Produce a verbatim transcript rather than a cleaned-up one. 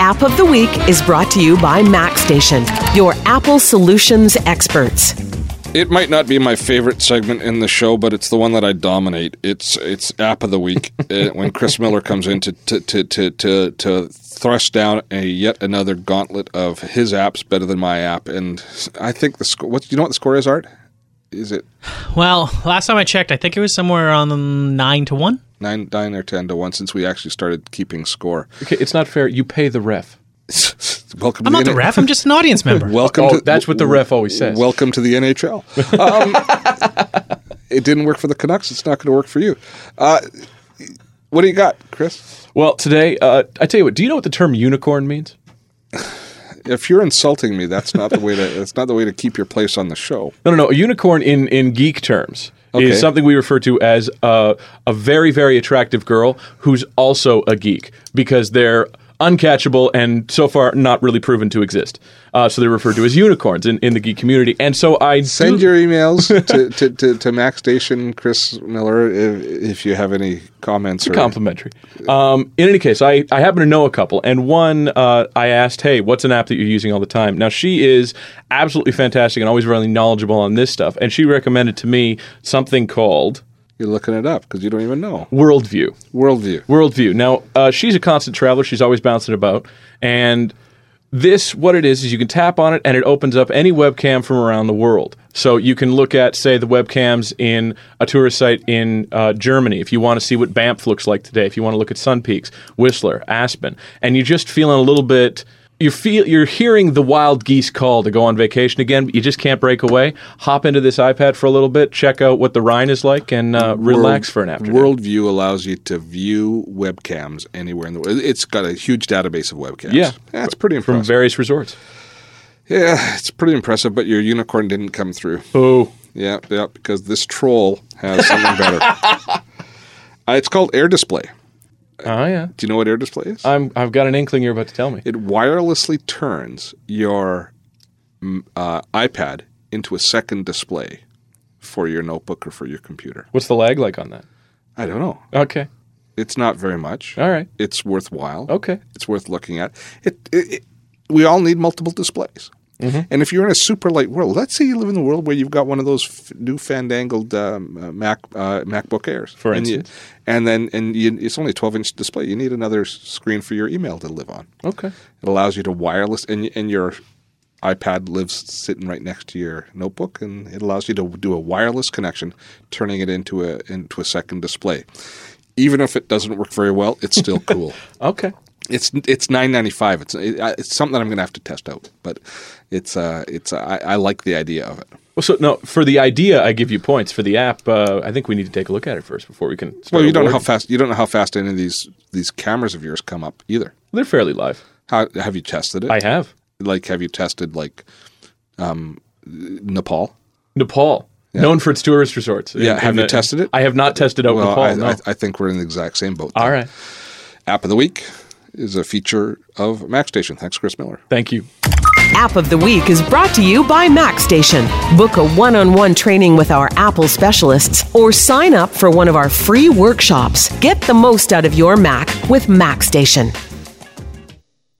App of the Week is brought to you by MacStation, your Apple solutions experts. It might not be my favorite segment in the show, but it's the one that I dominate. It's it's App of the Week uh, when Chris Miller comes in to to, to, to, to to thrust down a yet another gauntlet of his apps better than my app. And I think the score. What you know what the score is, Art? Is it? Well, last time I checked, I think it was somewhere around nine to one. Nine, nine or ten to one. Since we actually started keeping score. Okay, it's not fair. You pay the ref. Welcome. I'm to not the, the ref. I'm just an audience member. Welcome. Oh, to, that's what the ref always says. Welcome to the N H L. Um, it didn't work for the Canucks. It's not going to work for you. Uh, what do you got, Chris? Well, today, uh, I tell you what. Do you know what the term unicorn means? If you're insulting me, that's not the way to. That's not the way to keep your place on the show. No, no, no. A unicorn in, in geek terms Okay. is something we refer to as uh, a very, very attractive girl who's also a geek because they're uncatchable and so far not really proven to exist. Uh, so they're referred to as unicorns in, in the geek community. And so I Send do, your emails to, to, to, to MacStation, Chris Miller, if, if you have any comments. Or complimentary. Um, in any case, I, I happen to know a couple. And one, uh, I asked, hey, what's an app that you're using all the time? Now, she is absolutely fantastic and always really knowledgeable on this stuff. And she recommended to me something called... You're looking it up because you don't even know. Worldview. Worldview. Worldview. Now, uh, she's a constant traveler. She's always bouncing about. And this, what it is, is you can tap on it and it opens up any webcam from around the world. So you can look at, say, the webcams in a tourist site in uh, Germany if you want to see what Banff looks like today, if you want to look at Sun Peaks, Whistler, Aspen, and you're just feeling a little bit... You feel you're hearing the wild geese call to go on vacation again, but you just can't break away. Hop into this iPad for a little bit, check out what the Rhine is like, and uh, relax World, for an afternoon. Worldview allows you to view webcams anywhere in the world. It's got a huge database of webcams. Yeah, That's pretty impressive. From various resorts. Yeah, it's pretty impressive, but your unicorn didn't come through. Oh. Yeah, yeah, because this troll has something better. uh, it's called Air Display. Oh, yeah. Do you know what Air Display is? I'm, I've got an inkling you're about to tell me. It wirelessly turns your uh, iPad into a second display for your notebook or for your computer. What's the lag like on that? I don't know. Okay. It's not very much. All right. It's worthwhile. Okay. It's worth looking at. It, it, it we all need multiple displays. Mm-hmm. And if you're in a super light world, let's say you live in a world where you've got one of those f- new fandangled um, uh, Mac uh, MacBook Airs, for and instance, you, and then and you, it's only a twelve inch display. You need another screen for your email to live on. Okay, it allows you to wireless, and and your iPad lives sitting right next to your notebook, and it allows you to do a wireless connection, turning it into a into a second display. Even if it doesn't work very well, it's still cool. Okay. It's it's nine ninety-five. It's it, it's something that I'm going to have to test out, but it's uh it's uh, I, I like the idea of it. Well, so no, for the idea, I give you points. For the app, uh, I think we need to take a look at it first before we can. Start Well, you don't know how awarding. fast you don't know how fast any of these these cameras of yours come up either. They're fairly live. How have you tested it? I have. Like, have you tested like um, Nepal? Nepal, yeah. Known for its tourist resorts. Yeah, in, have in you the, tested it? I have not tested out well, Nepal. I, no. I, I think we're in the exact same boat. All right. App of the Week is a feature of MacStation. Thanks, Chris Miller. Thank you. App of the Week is brought to you by MacStation. Book a one-on-one training with our Apple specialists or sign up for one of our free workshops. Get the most out of your Mac with MacStation.